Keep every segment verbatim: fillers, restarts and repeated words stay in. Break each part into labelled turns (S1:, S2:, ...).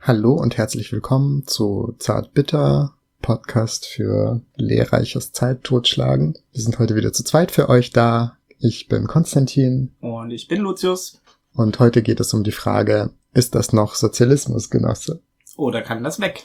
S1: Hallo und herzlich willkommen zu Zartbitter, Podcast für lehrreiches Zeittotschlagen. Wir sind heute wieder zu zweit für euch da. Ich bin Konstantin.
S2: Und ich bin Lucius.
S1: Und heute geht es um die Frage, ist das noch Sozialismus, Genosse?
S2: Oder kann das weg?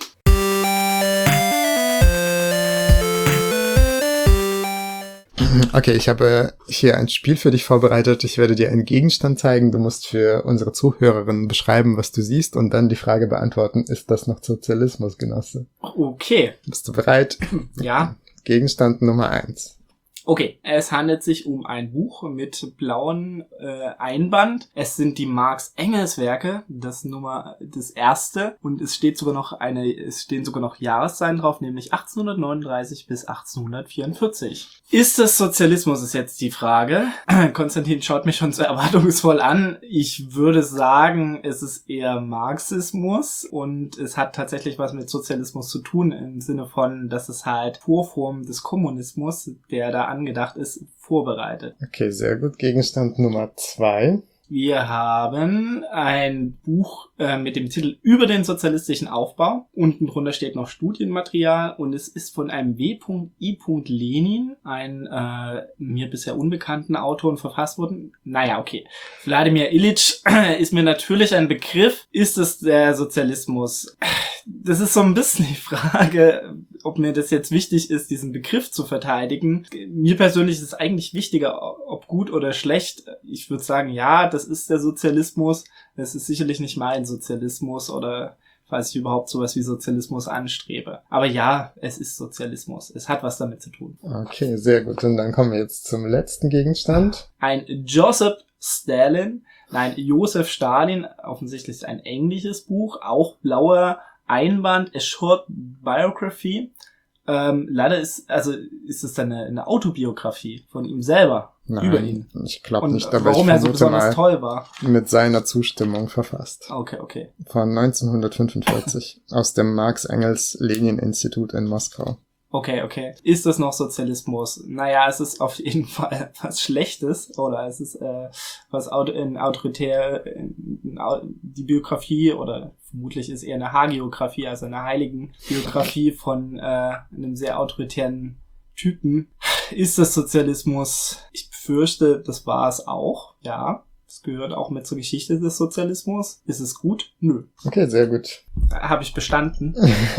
S1: Okay, ich habe hier ein Spiel für dich vorbereitet. Ich werde dir einen Gegenstand zeigen. Du musst für unsere Zuhörerinnen beschreiben, was du siehst und dann die Frage beantworten, ist das noch Sozialismus, Genosse?
S2: Okay.
S1: Bist du bereit?
S2: Ja.
S1: Gegenstand Nummer eins.
S2: Okay, es handelt sich um ein Buch mit blauen äh, Einband. Es sind die Marx-Engels-Werke, das Nummer, das erste, und es steht sogar noch eine, es stehen sogar noch Jahreszahlen drauf, nämlich achtzehnhundertneununddreißig bis achtzehnhundertvierundvierzig. Ist das Sozialismus, ist jetzt die Frage. Konstantin schaut mich schon so erwartungsvoll an. Ich würde sagen, es ist eher Marxismus und es hat tatsächlich was mit Sozialismus zu tun, im Sinne von, dass es halt Vorform des Kommunismus, der da angedacht ist, vorbereitet.
S1: Okay, sehr gut. Gegenstand Nummer zwei.
S2: Wir haben ein Buch äh, mit dem Titel Über den sozialistischen Aufbau. Unten drunter steht noch Studienmaterial und es ist von einem W I Lenin, ein äh, mir bisher unbekannten Autor, verfasst worden. Naja, okay. Wladimir Ilyich ist mir natürlich ein Begriff. Ist es der Sozialismus? Das ist so ein bisschen die Frage, ob mir das jetzt wichtig ist, diesen Begriff zu verteidigen. Mir persönlich ist es eigentlich wichtiger, ob gut oder schlecht. Ich würde sagen, ja, das ist der Sozialismus. Das ist sicherlich nicht mein Sozialismus oder falls ich überhaupt sowas wie Sozialismus anstrebe. Aber ja, es ist Sozialismus. Es hat was damit zu tun.
S1: Okay, sehr gut. Und dann kommen wir jetzt zum letzten Gegenstand.
S2: Ein Joseph Stalin. Nein, Josef Stalin. Offensichtlich ein englisches Buch. Auch blauer Einband, A Short Biography. Ähm, leider ist, also ist es dann eine, eine Autobiografie von ihm selber.
S1: Nein,
S2: über ihn.
S1: Ich glaube nicht,
S2: aber
S1: aber
S2: warum
S1: ich
S2: er so
S1: vermute
S2: besonders
S1: mal
S2: toll war.
S1: mit seiner Zustimmung verfasst.
S2: Okay, okay.
S1: Von neunzehnhundertfünfundvierzig aus dem Marx-Engels-Lenin-Institut in Moskau.
S2: Okay, okay. Ist das noch Sozialismus? Naja, es ist auf jeden Fall was Schlechtes oder es ist äh, was auto, in autoritär, in, in, die Biografie oder vermutlich ist eher eine Hagiografie, also eine heiligen Biografie von äh, einem sehr autoritären Typen. Ist das Sozialismus? Ich befürchte, das war es auch, ja. Das gehört auch mit zur Geschichte des Sozialismus. Ist es gut? Nö.
S1: Okay, sehr gut.
S2: Habe ich bestanden.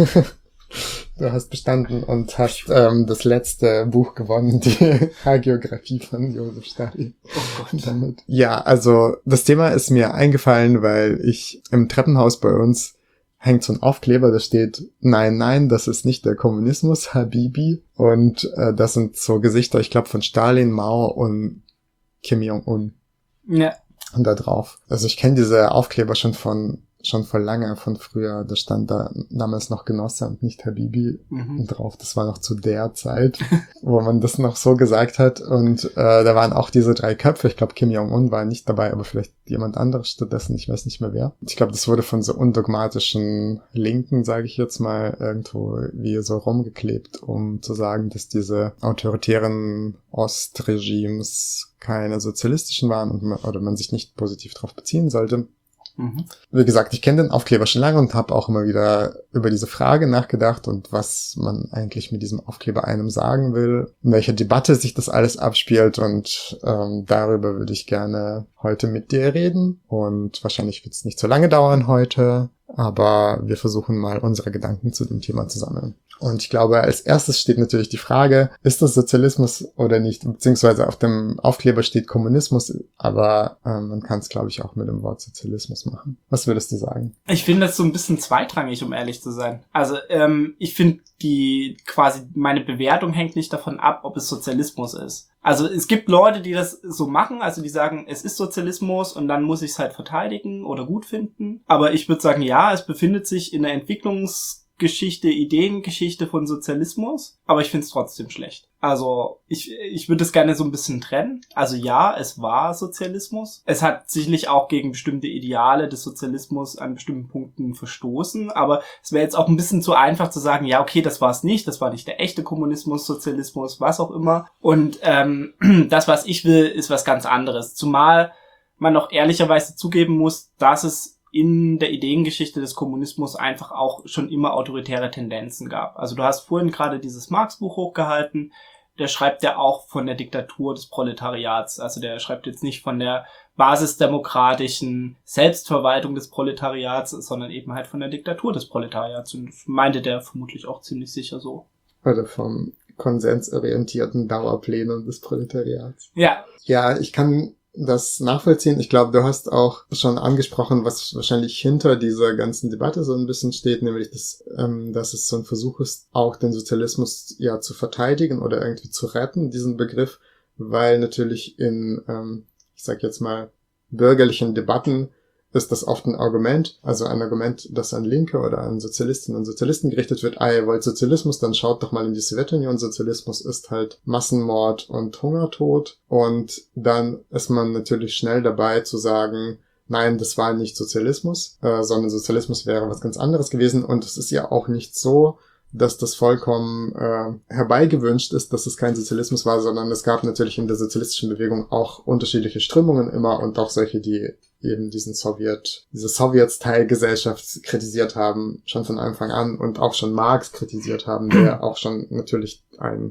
S1: Du hast bestanden und hast ähm, das letzte Buch gewonnen, die Hagiografie von Josef Stalin.
S2: Oh Gott.
S1: Damit. Ja, also das Thema ist mir eingefallen, weil ich im Treppenhaus bei uns hängt so ein Aufkleber, da steht, nein, nein, das ist nicht der Kommunismus, Habibi. Und äh, das sind so Gesichter, ich glaube, von Stalin, Mao und Kim Jong-un.
S2: Ja.
S1: Und da drauf. Also ich kenne diese Aufkleber schon von schon vor lange, von früher, da stand da damals noch Genosse und nicht Habibi
S2: Mhm.
S1: drauf. Das war noch zu der Zeit, wo man das noch so gesagt hat. Und äh, da waren auch diese drei Köpfe. Ich glaube, Kim Jong-un war nicht dabei, aber vielleicht jemand anderes stattdessen. Ich weiß nicht mehr wer. Ich glaube, das wurde von so undogmatischen Linken, sage ich jetzt mal, irgendwo wie so rumgeklebt, um zu sagen, dass diese autoritären Ostregimes keine sozialistischen waren und man, oder man sich nicht positiv darauf beziehen sollte.
S2: Mhm.
S1: Wie gesagt, ich kenne den Aufkleber schon lange und habe auch immer wieder über diese Frage nachgedacht und was man eigentlich mit diesem Aufkleber einem sagen will, in welcher Debatte sich das alles abspielt und ähm, darüber würde ich gerne heute mit dir reden und wahrscheinlich wird es nicht so lange dauern heute, aber wir versuchen mal unsere Gedanken zu dem Thema zu sammeln. Und ich glaube, als erstes steht natürlich die Frage, ist das Sozialismus oder nicht? Beziehungsweise auf dem Aufkleber steht Kommunismus, aber ähm, man kann es, glaube ich, auch mit dem Wort Sozialismus machen. Was würdest du sagen?
S2: Ich finde das so ein bisschen zweitrangig, um ehrlich zu sein. Also ähm, ich finde die quasi, meine Bewertung hängt nicht davon ab, ob es Sozialismus ist. Also es gibt Leute, die das so machen, also die sagen, es ist Sozialismus und dann muss ich es halt verteidigen oder gut finden. Aber ich würde sagen, ja, es befindet sich in der Entwicklungs- Geschichte, Ideengeschichte von Sozialismus, aber ich finde es trotzdem schlecht. Also ich ich würde es gerne so ein bisschen trennen. Also ja, es war Sozialismus. Es hat sicherlich auch gegen bestimmte Ideale des Sozialismus an bestimmten Punkten verstoßen, aber es wäre jetzt auch ein bisschen zu einfach zu sagen, ja okay, das war es nicht, das war nicht der echte Kommunismus, Sozialismus, was auch immer. Und ähm, das, was ich will, ist was ganz anderes. Zumal man auch ehrlicherweise zugeben muss, dass es in der Ideengeschichte des Kommunismus einfach auch schon immer autoritäre Tendenzen gab. Also du hast vorhin gerade dieses Marx-Buch hochgehalten, der schreibt ja auch von der Diktatur des Proletariats. Also der schreibt jetzt nicht von der basisdemokratischen Selbstverwaltung des Proletariats, sondern eben halt von der Diktatur des Proletariats. Und das meinte der vermutlich auch ziemlich sicher so.
S1: Oder vom konsensorientierten Dauerplenum des Proletariats.
S2: Ja.
S1: Ja, ich kann das nachvollziehen. Ich glaube, du hast auch schon angesprochen, was wahrscheinlich hinter dieser ganzen Debatte so ein bisschen steht, nämlich, dass, ähm, dass es so ein Versuch ist, auch den Sozialismus ja zu verteidigen oder irgendwie zu retten, diesen Begriff, weil natürlich in, ähm, ich sag jetzt mal, bürgerlichen Debatten ist das oft ein Argument, also ein Argument, das an Linke oder an Sozialistinnen und Sozialisten gerichtet wird. Ah, ihr wollt Sozialismus, dann schaut doch mal in die Sowjetunion. Sozialismus ist halt Massenmord und Hungertod. Und dann ist man natürlich schnell dabei zu sagen, nein, das war nicht Sozialismus, äh, sondern Sozialismus wäre was ganz anderes gewesen. Und es ist ja auch nicht so, dass das vollkommen äh, herbeigewünscht ist, dass es kein Sozialismus war, sondern es gab natürlich in der sozialistischen Bewegung auch unterschiedliche Strömungen immer und auch solche, die eben diesen Sowjet, diese Sowjet-Teilgesellschaft kritisiert haben, schon von Anfang an und auch schon Marx kritisiert haben, der auch schon natürlich ein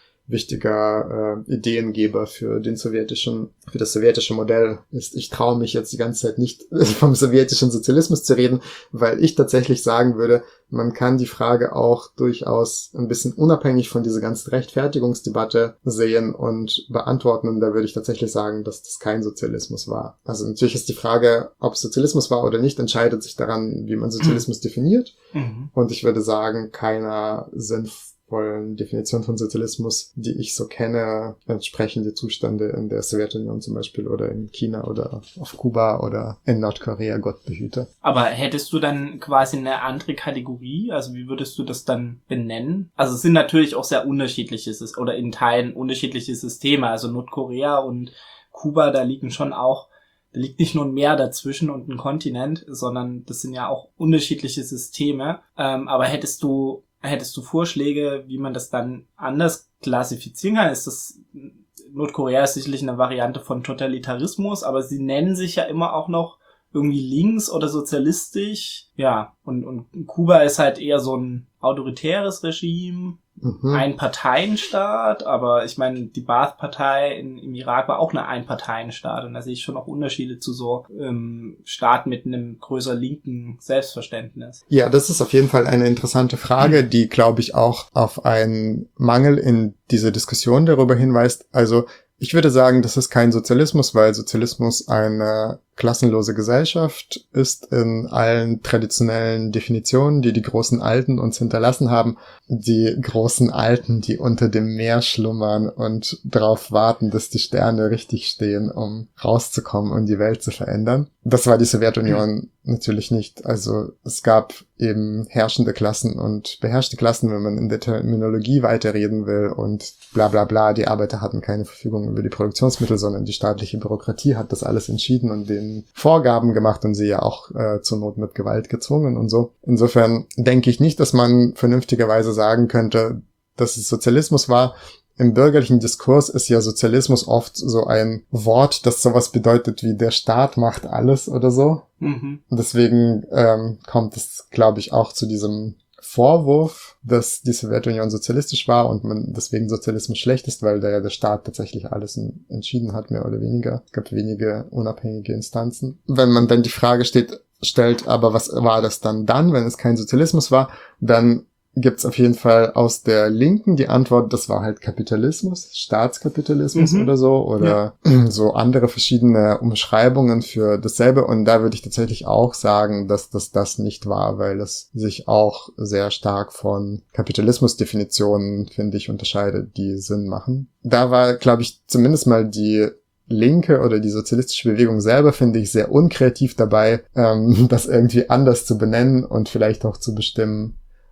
S1: wichtiger äh, Ideengeber für den sowjetischen, für das sowjetische Modell ist. Ich traue mich jetzt die ganze Zeit nicht vom sowjetischen Sozialismus zu reden, weil ich tatsächlich sagen würde, man kann die Frage auch durchaus ein bisschen unabhängig von dieser ganzen Rechtfertigungsdebatte sehen und beantworten. Und da würde ich tatsächlich sagen, dass das kein Sozialismus war. Also natürlich ist die Frage, ob es Sozialismus war oder nicht, entscheidet sich daran, wie man Sozialismus definiert. Mhm. Und ich würde sagen, keiner sinnvollen Definition von Sozialismus, die ich so kenne, entsprechen die Zustände in der Sowjetunion zum Beispiel oder in China oder auf Kuba oder in Nordkorea, Gott behüte.
S2: Aber hättest du dann quasi eine andere Kategorie? Also wie würdest du das dann benennen? Also es sind natürlich auch sehr unterschiedliche oder in Teilen unterschiedliche Systeme. Also Nordkorea und Kuba, da liegen schon auch, da liegt nicht nur ein Meer dazwischen und ein Kontinent, sondern das sind ja auch unterschiedliche Systeme. Ähm, aber hättest du Hättest du Vorschläge, wie man das dann anders klassifizieren kann? Ist das, Nordkorea ist sicherlich eine Variante von Totalitarismus, aber sie nennen sich ja immer auch noch irgendwie links oder sozialistisch. Ja, und, und Kuba ist halt eher so ein autoritäres Regime, mhm. ein Parteienstaat, aber ich meine, die Baath-Partei in, im Irak war auch eine Einparteienstaat und da sehe ich schon auch Unterschiede zu so ähm, Staaten mit einem größer linken Selbstverständnis.
S1: Ja, das ist auf jeden Fall eine interessante Frage, die, glaube ich, auch auf einen Mangel in dieser Diskussion darüber hinweist. Also ich würde sagen, das ist kein Sozialismus, weil Sozialismus eine klassenlose Gesellschaft ist in allen traditionellen Definitionen, die die großen Alten uns hinterlassen haben. Die großen Alten, die unter dem Meer schlummern und darauf warten, dass die Sterne richtig stehen, um rauszukommen und die Welt zu verändern. Das war die Sowjetunion natürlich nicht. Also es gab eben herrschende Klassen und beherrschte Klassen, wenn man in der Terminologie weiterreden will und bla bla bla. Die Arbeiter hatten keine Verfügung über die Produktionsmittel, sondern die staatliche Bürokratie hat das alles entschieden und den Vorgaben gemacht und sie ja auch äh, zur Not mit Gewalt gezwungen und so. Insofern denke ich nicht, dass man vernünftigerweise sagen könnte, dass es Sozialismus war. Im bürgerlichen Diskurs ist ja Sozialismus oft so ein Wort, das sowas bedeutet wie der Staat macht alles oder so. Mhm. Deswegen ähm, kommt es, glaube ich, auch zu diesem Vorwurf, dass die Sowjetunion sozialistisch war und man deswegen Sozialismus schlecht ist, weil da ja der Staat tatsächlich alles in, entschieden hat, mehr oder weniger. Es gab wenige unabhängige Instanzen. Wenn man dann die Frage steht, stellt, aber was war das dann dann, wenn es kein Sozialismus war, dann gibt's auf jeden Fall aus der Linken die Antwort, das war halt Kapitalismus, Staatskapitalismus mhm. oder so, oder ja. so andere verschiedene Umschreibungen für dasselbe. Und da würde ich tatsächlich auch sagen, dass das das nicht war, weil es sich auch sehr stark von Kapitalismusdefinitionen, finde ich, unterscheidet, die Sinn machen. Da war, glaube ich, zumindest mal die Linke oder die sozialistische Bewegung selber, finde ich, sehr unkreativ dabei, ähm, das irgendwie anders zu benennen und vielleicht auch zu bestimmen,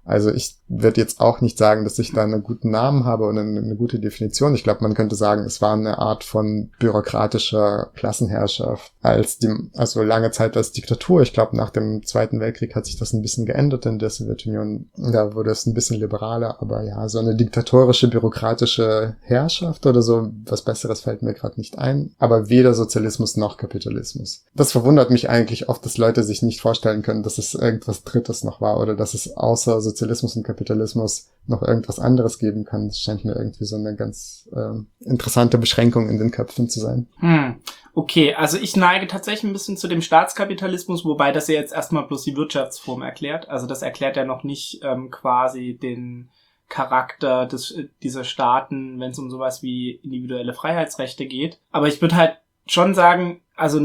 S1: Also ich würde jetzt auch nicht sagen, dass ich da einen guten Namen habe oder eine, eine gute Definition. Ich glaube, man könnte sagen, es war eine Art von bürokratischer Klassenherrschaft als die, also lange Zeit als Diktatur. Ich glaube, nach dem Zweiten Weltkrieg hat sich das ein bisschen geändert in der Sowjetunion. Da wurde es ein bisschen liberaler, aber ja, so eine diktatorische, bürokratische Herrschaft oder so, was Besseres fällt mir gerade nicht ein. Aber weder Sozialismus noch Kapitalismus. Das verwundert mich eigentlich oft, dass Leute sich nicht vorstellen können, dass es irgendwas Drittes noch war oder dass es außer Sozialismus und Kapitalismus noch irgendwas anderes geben kann. Das scheint mir irgendwie so eine ganz ähm, interessante Beschränkung in den Köpfen zu sein.
S2: Hm. Okay, also ich neige tatsächlich ein bisschen zu dem Staatskapitalismus, wobei das ja jetzt erstmal bloß die Wirtschaftsform erklärt. Also das erklärt ja noch nicht ähm, quasi den Charakter des, dieser Staaten, wenn es um sowas wie individuelle Freiheitsrechte geht. Aber ich würde halt schon sagen, also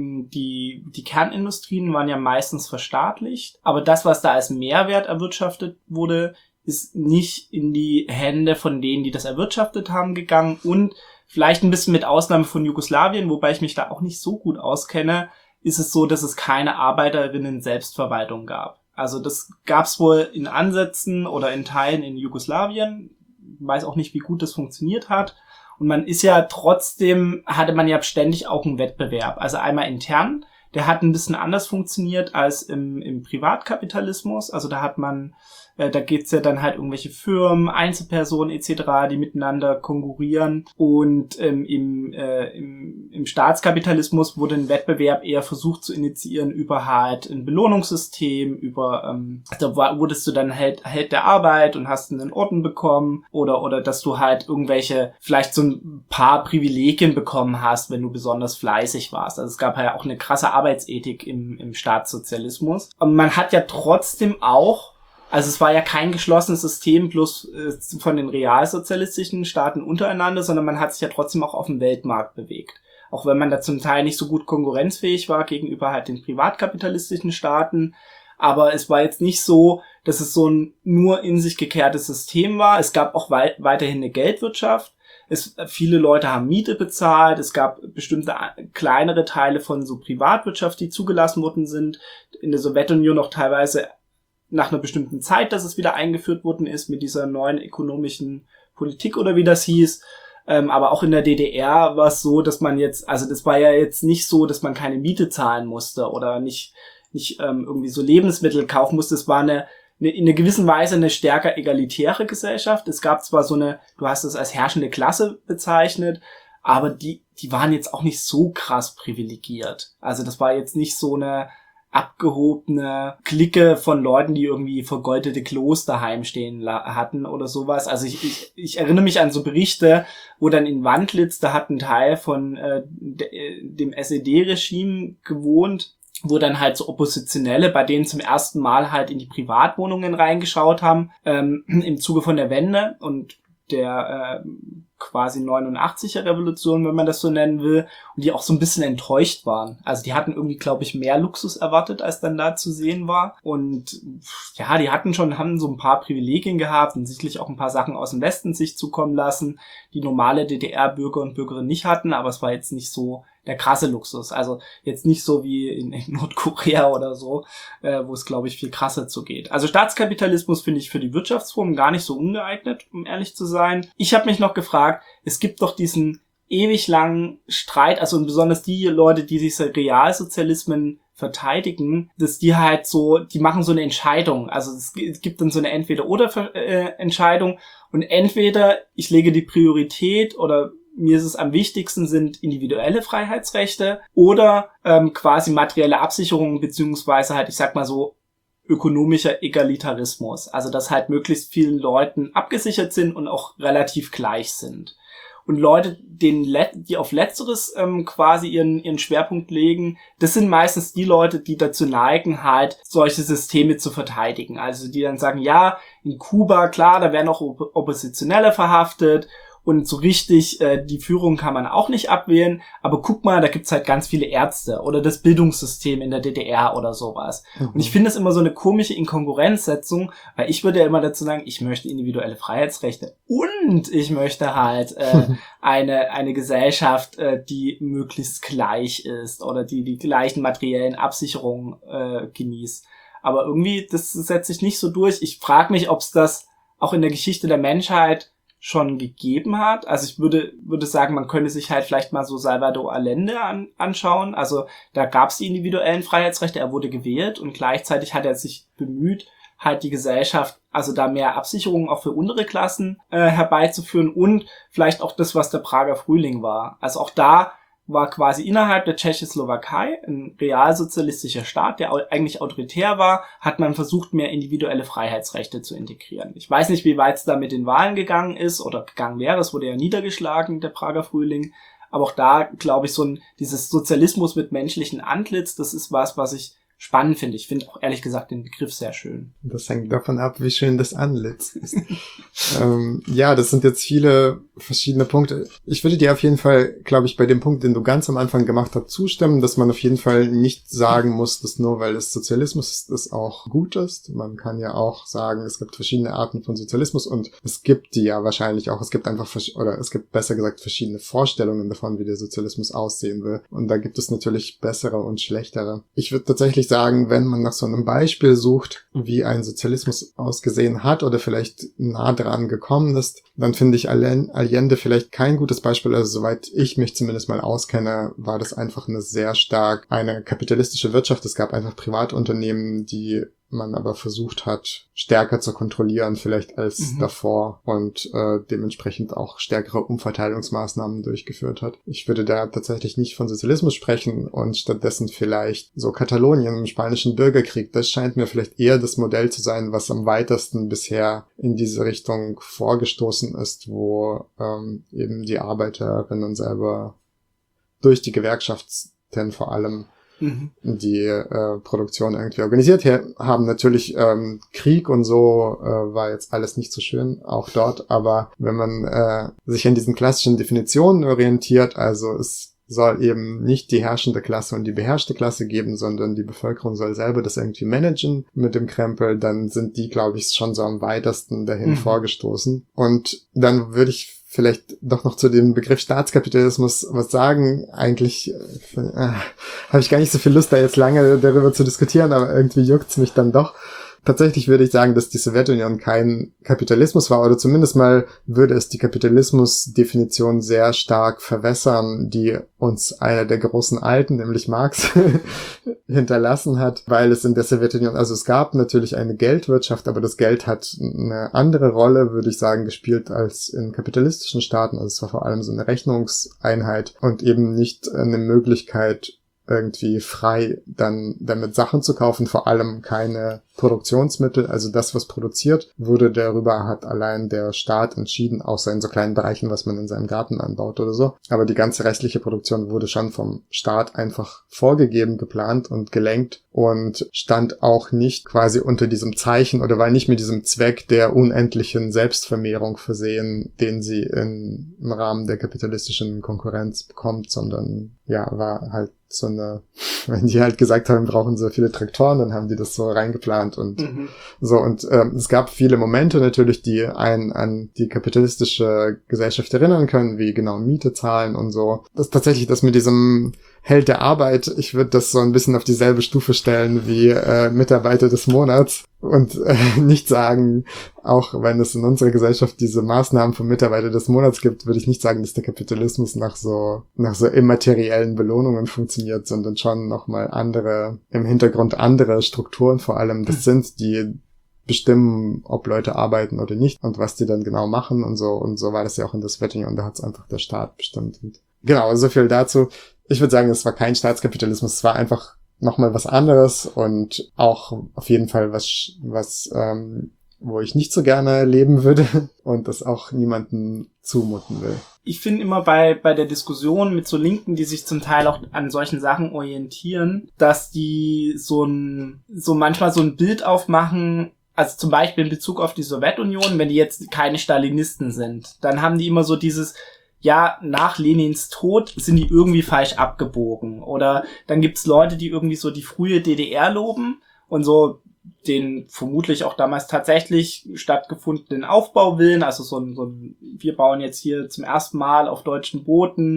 S2: die die Kernindustrien waren ja meistens verstaatlicht, aber das, was da als Mehrwert erwirtschaftet wurde, ist nicht in die Hände von denen, die das erwirtschaftet haben, gegangen und vielleicht ein bisschen mit Ausnahme von Jugoslawien, wobei ich mich da auch nicht so gut auskenne, ist es so, dass es keine Arbeiterinnen-Selbstverwaltung gab. Also das gab es wohl in Ansätzen oder in Teilen in Jugoslawien, ich weiß auch nicht, wie gut das funktioniert hat. Und man ist ja trotzdem, hatte man ja ständig auch einen Wettbewerb. Also einmal intern, der hat ein bisschen anders funktioniert als im, im Privatkapitalismus. Also da hat man, äh, da geht's ja dann halt irgendwelche Firmen, Einzelpersonen et cetera, die miteinander konkurrieren. Und ähm, im, äh, im, im Staatskapitalismus wurde ein Wettbewerb eher versucht zu initiieren über halt ein Belohnungssystem, über, ähm, da wurdest du dann Held, Held der Arbeit und hast einen Orden bekommen oder oder dass du halt irgendwelche, vielleicht so ein paar Privilegien bekommen hast, wenn du besonders fleißig warst. Also es gab ja auch eine krasse Arbeitsethik im, im Staatssozialismus. Aber man hat ja trotzdem auch, also es war ja kein geschlossenes System bloß äh, von den realsozialistischen Staaten untereinander, sondern man hat sich ja trotzdem auch auf dem Weltmarkt bewegt. Auch wenn man da zum Teil nicht so gut konkurrenzfähig war gegenüber halt den privatkapitalistischen Staaten. Aber es war jetzt nicht so, dass es so ein nur in sich gekehrtes System war. Es gab auch wei- weiterhin eine Geldwirtschaft. Es, viele Leute haben Miete bezahlt. Es gab bestimmte kleinere Teile von so Privatwirtschaft, die zugelassen worden sind. In der Sowjetunion noch teilweise nach einer bestimmten Zeit, dass es wieder eingeführt worden ist mit dieser neuen ökonomischen Politik oder wie das hieß. Ähm, aber auch in der D D R war es so, dass man jetzt, also das war ja jetzt nicht so, dass man keine Miete zahlen musste oder nicht nicht ähm, irgendwie so Lebensmittel kaufen musste. Es war eine, eine in einer gewissen Weise eine stärker egalitäre Gesellschaft. Es gab zwar so eine, du hast es als herrschende Klasse bezeichnet, aber die die waren jetzt auch nicht so krass privilegiert. Also das war jetzt nicht so eine abgehobene Clique von Leuten, die irgendwie vergoldete Klos daheim stehen la- hatten oder sowas. Also ich, ich, ich erinnere mich an so Berichte, wo dann in Wandlitz, da hat ein Teil von äh, de, dem S E D-Regime gewohnt, wo dann halt so Oppositionelle, bei denen zum ersten Mal halt in die Privatwohnungen reingeschaut haben, ähm, im Zuge von der Wende und der äh, quasi neunundachtziger Revolution, wenn man das so nennen will, und die auch so ein bisschen enttäuscht waren. Also die hatten irgendwie, glaube ich, mehr Luxus erwartet, als dann da zu sehen war. Und ja, die hatten schon, haben so ein paar Privilegien gehabt und sicherlich auch ein paar Sachen aus dem Westen sich zukommen lassen, die normale D D R-Bürger und Bürgerinnen nicht hatten, aber es war jetzt nicht so der krasse Luxus. Also jetzt nicht so wie in, in Nordkorea oder so, äh, wo es, glaube ich, viel krasser zugeht. Also Staatskapitalismus finde ich für die Wirtschaftsform gar nicht so ungeeignet, um ehrlich zu sein. Ich habe mich noch gefragt, es gibt doch diesen ewig langen Streit, also besonders die Leute, die diese Realsozialismen verteidigen, dass die halt so, die machen so eine Entscheidung. Also es gibt dann so eine Entweder-oder-Entscheidung und entweder ich lege die Priorität oder mir ist es am wichtigsten, sind individuelle Freiheitsrechte oder ähm, quasi materielle Absicherung beziehungsweise halt, ich sag mal so, ökonomischer Egalitarismus. Also dass halt möglichst vielen Leuten abgesichert sind und auch relativ gleich sind. Und Leute, denen Let- die auf Letzteres ähm, quasi ihren, ihren Schwerpunkt legen, das sind meistens die Leute, die dazu neigen, halt solche Systeme zu verteidigen. Also die dann sagen, ja, in Kuba, klar, da werden auch Op- Oppositionelle verhaftet und so richtig, äh, die Führung kann man auch nicht abwählen, aber guck mal, da gibt's halt ganz viele Ärzte oder das Bildungssystem in der D D R oder sowas. Mhm. Und ich finde das immer so eine komische Inkonkurrenzsetzung, weil ich würde ja immer dazu sagen, ich möchte individuelle Freiheitsrechte und ich möchte halt äh, eine eine Gesellschaft, äh, die möglichst gleich ist oder die die gleichen materiellen Absicherungen äh, genießt. Aber irgendwie, das setzt sich nicht so durch. Ich frage mich, ob es das auch in der Geschichte der Menschheit schon gegeben hat. Also ich würde würde sagen, man könnte sich halt vielleicht mal so Salvador Allende an, anschauen. Also da gab es die individuellen Freiheitsrechte, er wurde gewählt und gleichzeitig hat er sich bemüht, halt die Gesellschaft, also da mehr Absicherungen auch für untere Klassen äh, herbeizuführen und vielleicht auch das, was der Prager Frühling war. Also auch da war quasi innerhalb der Tschechoslowakei ein realsozialistischer Staat, der eigentlich autoritär war, hat man versucht, mehr individuelle Freiheitsrechte zu integrieren. Ich weiß nicht, wie weit es da mit den Wahlen gegangen ist oder gegangen wäre. Es wurde ja niedergeschlagen, der Prager Frühling. Aber auch da, glaube ich, so ein dieses Sozialismus mit menschlichen Antlitz, das ist was, was ich spannend finde. Ich finde auch ehrlich gesagt den Begriff sehr schön.
S1: Das hängt davon ab, wie schön das Antlitz ist. ähm, ja, das sind jetzt viele verschiedene Punkte. Ich würde dir auf jeden Fall, glaube ich, bei dem Punkt, den du ganz am Anfang gemacht hast, zustimmen, dass man auf jeden Fall nicht sagen muss, dass nur weil es Sozialismus ist, es auch gut ist. Man kann ja auch sagen, es gibt verschiedene Arten von Sozialismus und es gibt die ja wahrscheinlich auch. Es gibt einfach, oder es gibt besser gesagt verschiedene Vorstellungen davon, wie der Sozialismus aussehen will. Und da gibt es natürlich bessere und schlechtere. Ich würde tatsächlich sagen, wenn man nach so einem Beispiel sucht, wie ein Sozialismus ausgesehen hat oder vielleicht nah dran gekommen ist, dann finde ich Allende vielleicht kein gutes Beispiel. Also soweit ich mich zumindest mal auskenne, war das einfach eine sehr stark eine kapitalistische Wirtschaft. Es gab einfach Privatunternehmen, die man aber versucht hat, stärker zu kontrollieren vielleicht als mhm. davor und äh, dementsprechend auch stärkere Umverteilungsmaßnahmen durchgeführt hat. Ich würde da tatsächlich nicht von Sozialismus sprechen und stattdessen vielleicht so Katalonien im Spanischen Bürgerkrieg. Das scheint mir vielleicht eher das Modell zu sein, was am weitesten bisher in diese Richtung vorgestoßen ist, wo ähm, eben die Arbeiterinnen selber durch die Gewerkschaften vor allem Mhm. die äh, Produktion irgendwie organisiert Hier haben. Natürlich ähm, Krieg und so äh, war jetzt alles nicht so schön, auch dort, aber wenn man äh, sich an diesen klassischen Definitionen orientiert, also es soll eben nicht die herrschende Klasse und die beherrschte Klasse geben, sondern die Bevölkerung soll selber das irgendwie managen mit dem Krempel, dann sind die, glaube ich, schon so am weitesten dahin mhm. vorgestoßen. Und dann würde ich vielleicht doch noch zu dem Begriff Staatskapitalismus was sagen. Eigentlich äh, habe ich gar nicht so viel Lust, da jetzt lange darüber zu diskutieren, aber irgendwie juckt's mich dann doch. Tatsächlich würde ich sagen, dass die Sowjetunion kein Kapitalismus war, oder zumindest mal würde es die Kapitalismusdefinition sehr stark verwässern, die uns einer der großen Alten, nämlich Marx, hinterlassen hat, weil es in der Sowjetunion, also es gab natürlich eine Geldwirtschaft, aber das Geld hat eine andere Rolle, würde ich sagen, gespielt als in kapitalistischen Staaten. Also es war vor allem so eine Rechnungseinheit und eben nicht eine Möglichkeit, irgendwie frei dann damit Sachen zu kaufen, vor allem keine Produktionsmittel, also das, was produziert wurde, darüber hat allein der Staat entschieden, außer in so kleinen Bereichen, was man in seinem Garten anbaut oder so. Aber die ganze restliche Produktion wurde schon vom Staat einfach vorgegeben, geplant und gelenkt und stand auch nicht quasi unter diesem Zeichen oder war nicht mit diesem Zweck der unendlichen Selbstvermehrung versehen, den sie in, im Rahmen der kapitalistischen Konkurrenz bekommt, sondern ja, war halt so eine, wenn die halt gesagt haben, brauchen so viele Traktoren, dann haben die das so reingeplant und mhm. so. Und ähm, es gab viele Momente natürlich, die einen an die kapitalistische Gesellschaft erinnern können, wie genau Miete zahlen und so. Das tatsächlich, das mit diesem Held der Arbeit, ich würde das so ein bisschen auf dieselbe Stufe stellen wie äh, Mitarbeiter des Monats und äh, nicht sagen, auch wenn es in unserer Gesellschaft diese Maßnahmen für Mitarbeiter des Monats gibt, würde ich nicht sagen, dass der Kapitalismus nach so nach so immateriellen Belohnungen funktioniert, sondern schon nochmal andere, im Hintergrund andere Strukturen vor allem, das sind, die bestimmen, ob Leute arbeiten oder nicht und was die dann genau machen und so. Und so war das ja auch in der Sowjetunion, da hat es einfach der Staat bestimmt. Und genau, so viel dazu. Ich würde sagen, es war kein Staatskapitalismus, es war einfach nochmal was anderes und auch auf jeden Fall was, was ähm, wo ich nicht so gerne leben würde und das auch niemandem zumuten will.
S2: Ich finde immer bei bei der Diskussion mit so Linken, die sich zum Teil auch an solchen Sachen orientieren, dass die so ein so manchmal so ein Bild aufmachen, also zum Beispiel in Bezug auf die Sowjetunion, wenn die jetzt keine Stalinisten sind, dann haben die immer so dieses, ja, nach Lenins Tod sind die irgendwie falsch abgebogen. Oder dann gibt's Leute, die irgendwie so die frühe D D R loben und so den vermutlich auch damals tatsächlich stattgefundenen Aufbau willen. Also so ein, so ein, wir bauen jetzt hier zum ersten Mal auf deutschen Booten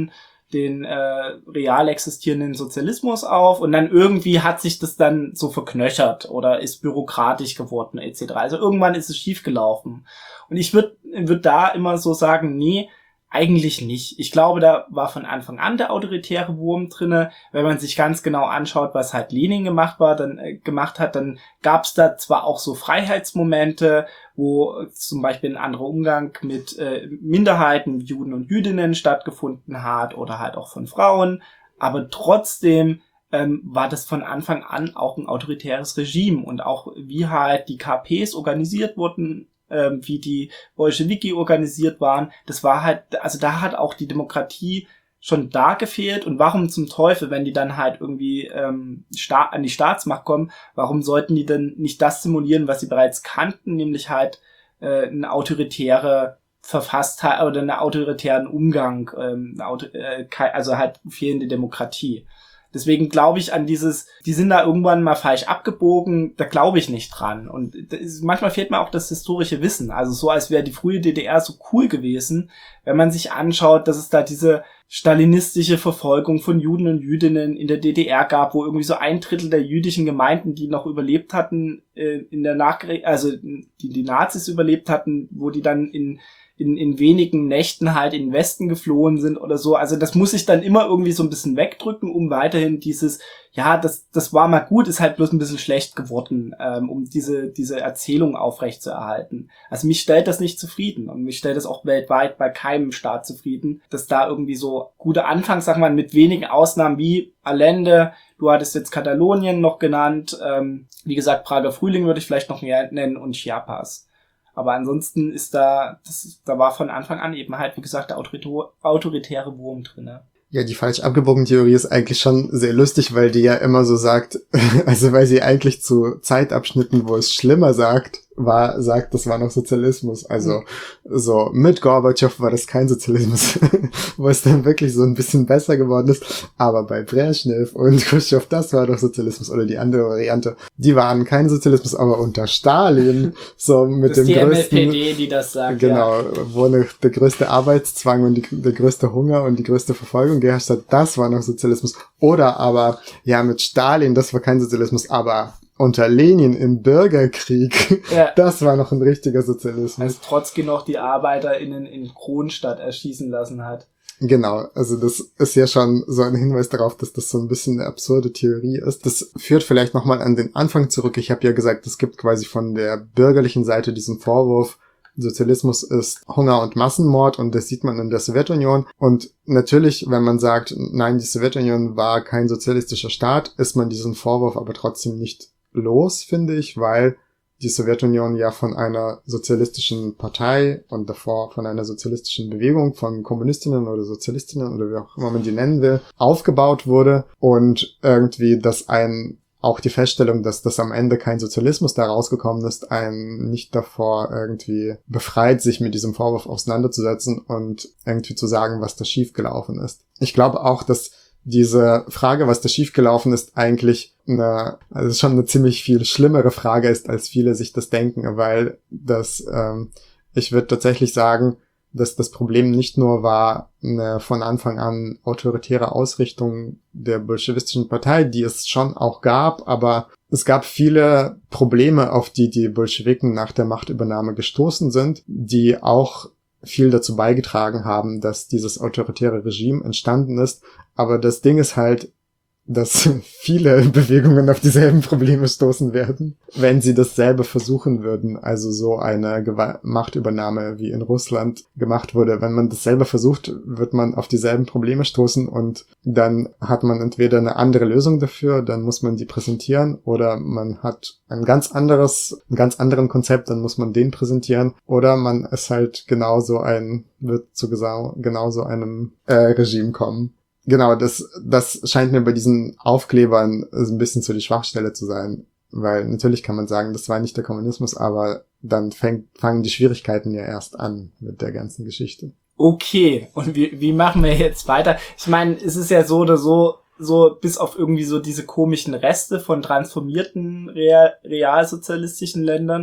S2: den äh, real existierenden Sozialismus auf und dann irgendwie hat sich das dann so verknöchert oder ist bürokratisch geworden et cetera. Also irgendwann ist es schiefgelaufen. Und ich würde würd da immer so sagen, nee, eigentlich nicht. Ich glaube, da war von Anfang an der autoritäre Wurm drinne. Wenn man sich ganz genau anschaut, was halt Lenin gemacht war, dann äh, gemacht hat, dann gab es da zwar auch so Freiheitsmomente, wo zum Beispiel ein anderer Umgang mit äh, Minderheiten, Juden und Jüdinnen stattgefunden hat oder halt auch von Frauen, aber trotzdem ähm, war das von Anfang an auch ein autoritäres Regime und auch wie halt die K Ps organisiert wurden, Ähm, wie die Bolschewiki organisiert waren, das war halt, also da hat auch die Demokratie schon da gefehlt und warum zum Teufel, wenn die dann halt irgendwie ähm, sta- an die Staatsmacht kommen, warum sollten die denn nicht das simulieren, was sie bereits kannten, nämlich halt äh, eine autoritäre Verfasstheit oder einen autoritären Umgang, ähm, eine Auto- äh, also halt fehlende Demokratie. Deswegen glaube ich an dieses, die sind da irgendwann mal falsch abgebogen, da glaube ich nicht dran. Und das ist, manchmal fehlt mir auch das historische Wissen. Also so, als wäre die frühe D D R so cool gewesen, wenn man sich anschaut, dass es da diese stalinistische Verfolgung von Juden und Jüdinnen in der D D R gab, wo irgendwie so ein Drittel der jüdischen Gemeinden, die noch überlebt hatten, äh, in der Nachkrieg, also die die Nazis überlebt hatten, wo die dann in in, in wenigen Nächten halt in den Westen geflohen sind oder so. Also das muss ich dann immer irgendwie so ein bisschen wegdrücken, um weiterhin dieses, ja, das das war mal gut, ist halt bloß ein bisschen schlecht geworden, ähm, um diese diese Erzählung aufrechtzuerhalten. Also mich stellt das nicht zufrieden und mich stellt das auch weltweit bei keinem Staat zufrieden, dass da irgendwie so gute Anfangssachen waren, mit wenigen Ausnahmen wie Allende, du hattest jetzt Katalonien noch genannt, ähm, wie gesagt, Prager Frühling würde ich vielleicht noch mehr nennen und Chiapas. Aber ansonsten ist da, das, da war von Anfang an eben halt, wie gesagt, der autoritä- autoritäre Wurm drinne.
S1: Ja, die falsch abgebogene Theorie ist eigentlich schon sehr lustig, weil die ja immer so sagt, also weil sie eigentlich zu Zeitabschnitten, wo es schlimmer sagt, war, sagt, das war noch Sozialismus. Also, so, mit Gorbatschow war das kein Sozialismus, wo es dann wirklich so ein bisschen besser geworden ist. Aber bei Brezhnev und Khrushchev, das war doch Sozialismus, oder die andere Variante. Die waren kein Sozialismus, aber unter Stalin, so mit
S2: das
S1: dem
S2: ist die
S1: größten,
S2: M L P D, die das sagt,
S1: genau,
S2: ja.
S1: Wo eine, der größte Arbeitszwang und die, der größte Hunger und die größte Verfolgung geherrscht hat, das war noch Sozialismus. Oder aber, ja, mit Stalin, das war kein Sozialismus, aber unter Lenin im Bürgerkrieg, ja. Das war noch ein richtiger Sozialismus.
S2: Als Trotzki noch die ArbeiterInnen in Kronstadt erschießen lassen hat.
S1: Genau, also das ist ja schon so ein Hinweis darauf, dass das so ein bisschen eine absurde Theorie ist. Das führt vielleicht nochmal an den Anfang zurück. Ich habe ja gesagt, es gibt quasi von der bürgerlichen Seite diesen Vorwurf, Sozialismus ist Hunger und Massenmord und das sieht man in der Sowjetunion. Und natürlich, wenn man sagt, nein, die Sowjetunion war kein sozialistischer Staat, ist man diesen Vorwurf aber trotzdem nicht los, finde ich, weil die Sowjetunion ja von einer sozialistischen Partei und davor von einer sozialistischen Bewegung von Kommunistinnen oder Sozialistinnen oder wie auch immer man die nennen will, aufgebaut wurde und irgendwie das ein auch die Feststellung, dass das am Ende kein Sozialismus da rausgekommen ist, einen nicht davor irgendwie befreit, sich mit diesem Vorwurf auseinanderzusetzen und irgendwie zu sagen, was da schiefgelaufen ist. Ich glaube auch, dass diese Frage, was da schiefgelaufen ist, eigentlich eine, also schon eine ziemlich viel schlimmere Frage ist, als viele sich das denken, weil das, ähm, ich würde tatsächlich sagen, dass das Problem nicht nur war eine von Anfang an autoritäre Ausrichtung der bolschewistischen Partei, die es schon auch gab, aber es gab viele Probleme, auf die die Bolschewiken nach der Machtübernahme gestoßen sind, die auch viel dazu beigetragen haben, dass dieses autoritäre Regime entstanden ist. Aber das Ding ist halt, dass viele Bewegungen auf dieselben Probleme stoßen werden, wenn sie dasselbe versuchen würden. Also so eine Gew- Machtübernahme wie in Russland gemacht wurde. Wenn man dasselbe versucht, wird man auf dieselben Probleme stoßen und dann hat man entweder eine andere Lösung dafür, dann muss man die präsentieren, oder man hat ein ganz anderes, ein ganz anderen Konzept, dann muss man den präsentieren, oder man ist halt genauso ein, wird zu gesa- genauso einem äh, Regime kommen. Genau, das, das scheint mir bei diesen Aufklebern ein bisschen so die Schwachstelle zu sein, weil natürlich kann man sagen, das war nicht der Kommunismus, aber dann fängt, fangen die Schwierigkeiten ja erst an mit der ganzen Geschichte.
S2: Okay, und wie, wie machen wir jetzt weiter? Ich meine, es ist ja so oder so, so bis auf irgendwie so diese komischen Reste von transformierten real, realsozialistischen Ländern,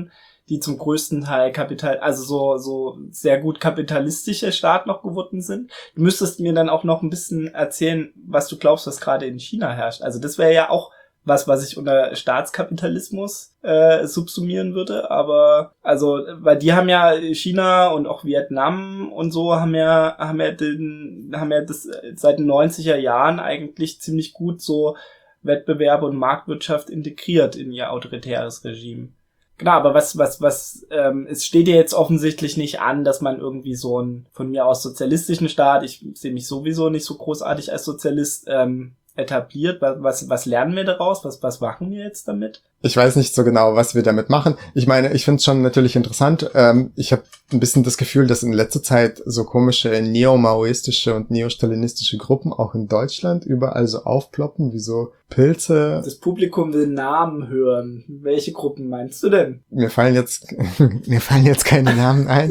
S2: die zum größten Teil Kapital, also so, so sehr gut kapitalistische Staaten noch geworden sind. Du müsstest mir dann auch noch ein bisschen erzählen, was du glaubst, was gerade in China herrscht. Also das wäre ja auch was, was ich unter Staatskapitalismus äh, subsumieren würde. Aber, also, weil die haben ja, China und auch Vietnam und so haben ja, haben ja den, haben ja das seit den neunziger Jahren eigentlich ziemlich gut so Wettbewerb und Marktwirtschaft integriert in ihr autoritäres Regime. Genau, aber was, was, was, ähm, es steht ja jetzt offensichtlich nicht an, dass man irgendwie so einen von mir aus sozialistischen Staat, ich sehe mich sowieso nicht so großartig als Sozialist, ähm, etabliert. Was, was, was lernen wir daraus? Was, was machen wir jetzt damit?
S1: Ich weiß nicht so genau, was wir damit machen. Ich meine, ich finde es schon natürlich interessant. Ähm, ich habe ein bisschen das Gefühl, dass in letzter Zeit so komische neo-maoistische und neo-stalinistische Gruppen auch in Deutschland überall so aufploppen, wie so Pilze.
S2: Das Publikum will Namen hören. Welche Gruppen meinst du denn?
S1: Mir fallen jetzt, mir fallen jetzt keine Namen ein.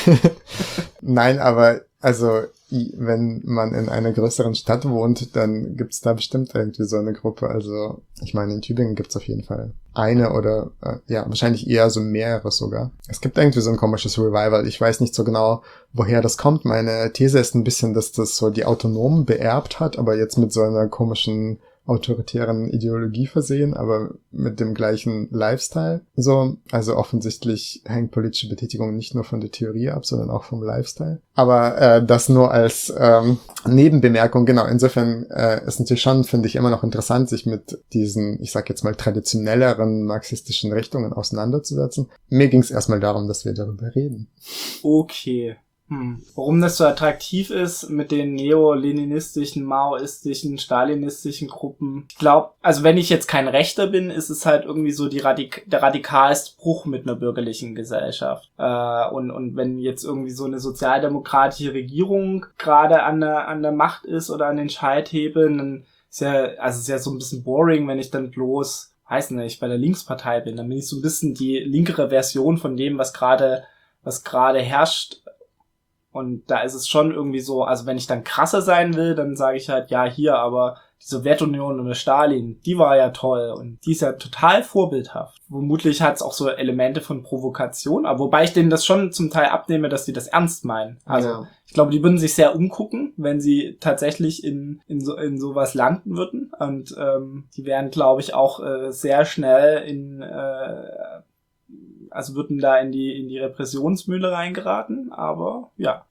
S1: Nein, aber also wenn man in einer größeren Stadt wohnt, dann gibt's da bestimmt irgendwie so eine Gruppe. Also ich meine, in Tübingen gibt's auf jeden Fall eine oder äh, ja, wahrscheinlich eher so mehrere sogar. Es gibt irgendwie so ein komisches Revival. Ich weiß nicht so genau, woher das kommt. Meine These ist ein bisschen, dass das so die Autonomen beerbt hat, aber jetzt mit so einer komischen autoritären Ideologie versehen, aber mit dem gleichen Lifestyle. So, also offensichtlich hängt politische Betätigung nicht nur von der Theorie ab, sondern auch vom Lifestyle. Aber äh, das nur als ähm, Nebenbemerkung. Genau, insofern äh, ist natürlich schon, finde ich, immer noch interessant, sich mit diesen, ich sag jetzt mal, traditionelleren marxistischen Richtungen auseinanderzusetzen. Mir ging es erstmal darum, dass wir darüber reden.
S2: Okay. Hm. Warum das so attraktiv ist mit den neo-leninistischen, maoistischen, stalinistischen Gruppen. Ich glaube, also wenn ich jetzt kein Rechter bin, ist es halt irgendwie so die Radik- der radikalste Bruch mit einer bürgerlichen Gesellschaft. Äh, und, und wenn jetzt irgendwie so eine sozialdemokratische Regierung gerade an der, an der Macht ist oder an den Schalthebeln, dann ist ja, also ist ja so ein bisschen boring, wenn ich dann bloß, weiß nicht, bei der Linkspartei bin. Dann bin ich so ein bisschen die linkere Version von dem, was gerade, was gerade herrscht. Und da ist es schon irgendwie so, also wenn ich dann krasser sein will, dann sage ich halt, ja, hier, aber die Sowjetunion unter Stalin, die war ja toll und die ist ja total vorbildhaft. Vermutlich hat es auch so Elemente von Provokation, aber wobei ich denen das schon zum Teil abnehme, dass die das ernst meinen. Also ja. Ich glaube, die würden sich sehr umgucken, wenn sie tatsächlich in in so in sowas landen würden. Und ähm, die wären, glaube ich, auch äh, sehr schnell in äh, also würden da in die in die Repressionsmühle reingeraten, aber ja.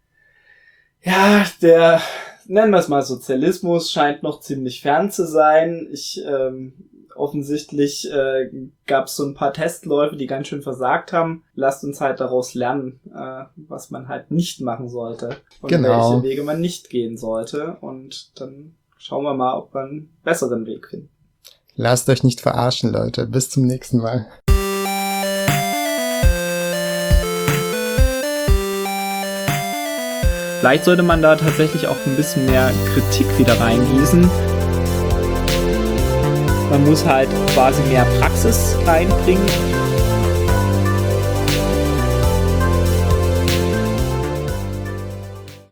S2: Ja, der, nennen wir es mal Sozialismus, scheint noch ziemlich fern zu sein. Ich, ähm, offensichtlich äh, gab es so ein paar Testläufe, die ganz schön versagt haben. Lasst uns halt daraus lernen, äh, was man halt nicht machen sollte und
S1: genau.
S2: welche Wege man nicht gehen sollte. Und dann schauen wir mal, ob wir einen besseren Weg finden.
S1: Lasst euch nicht verarschen, Leute. Bis zum nächsten Mal.
S2: Vielleicht sollte man da tatsächlich auch ein bisschen mehr Kritik wieder reingießen. Man muss halt quasi mehr Praxis reinbringen